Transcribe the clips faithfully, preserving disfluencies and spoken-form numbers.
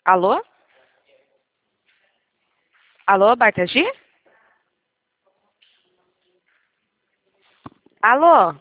Alô? Alô, Bartagi? Alô?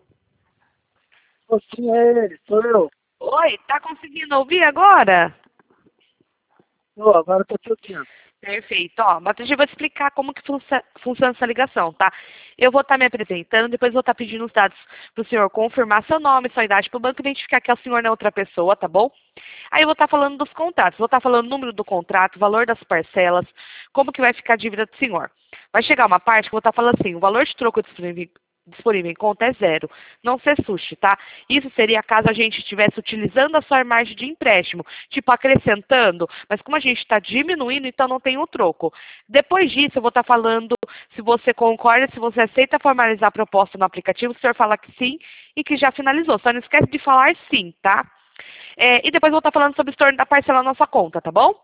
Ô, sim, é ele, sou eu. Oi, tá conseguindo ouvir agora? Ô, agora eu tô te ouvindo. Perfeito. Ó, Bartagi, eu vou te explicar como que funça- funciona essa ligação, tá? Eu vou estar me apresentando, depois vou estar pedindo os dados para o senhor confirmar seu nome, sua idade, para o banco identificar que é o senhor não é outra pessoa, tá bom? Aí eu vou estar falando dos contratos, vou estar falando o número do contrato, o valor das parcelas, como que vai ficar a dívida do senhor. Vai chegar uma parte que eu vou estar falando assim, o valor de troco disponível, disponível em conta é zero, não se assuste, tá? Isso seria caso a gente estivesse utilizando a sua margem de empréstimo, tipo acrescentando, mas como a gente está diminuindo, então não tem o troco. Depois disso, eu vou estar falando se você concorda, se você aceita formalizar a proposta no aplicativo, o senhor fala que sim e que já finalizou. Só não esquece de falar sim, tá? É, e depois vou estar falando sobre o estorno da parcela na nossa conta, tá bom?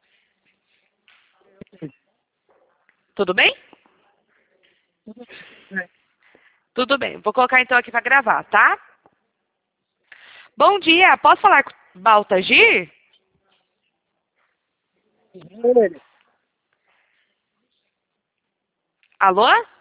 Tudo bem? É, Tudo bem. Vou colocar então aqui para gravar, tá? Bom dia, posso falar com o Baltagir? é ele. Alô?